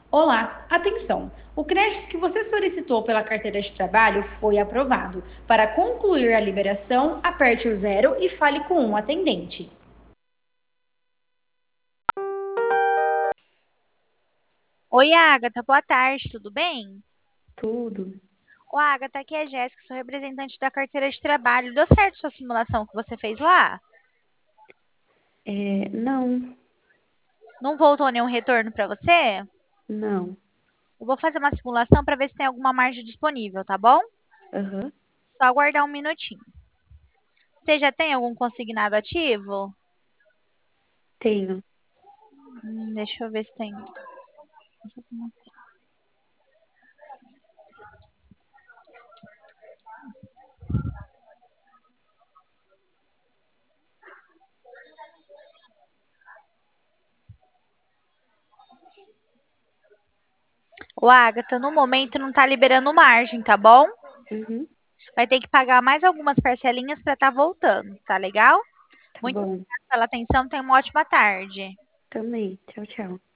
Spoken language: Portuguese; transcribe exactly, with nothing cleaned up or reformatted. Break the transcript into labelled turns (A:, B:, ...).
A: Olá, atenção! O crédito que você solicitou pela carteira de trabalho foi aprovado. Para concluir a liberação, aperte o zero e fale com um atendente.
B: Oi, Agatha, boa tarde, tudo bem?
A: Tudo.
B: Ô, Agatha, aqui é a Jéssica, sou representante da carteira de trabalho. Deu certo sua simulação que você fez lá?
A: É, não,
B: Não voltou nenhum retorno para você?
A: não.
B: Eu vou fazer uma simulação para ver se tem alguma margem disponível, tá bom?
A: Aham,
B: Só aguardar um minutinho. Você já tem algum consignado ativo?
A: tenho.
B: Hum, deixa eu ver se tem. Ô, Agatha, no momento não tá liberando margem, tá bom?
A: Uhum,
B: Vai ter que pagar mais algumas parcelinhas para estar voltando, tá legal?
A: tá
B: Muito
A: bom.
B: obrigada pela atenção, tenha uma ótima tarde.
A: Também. Tchau, tchau.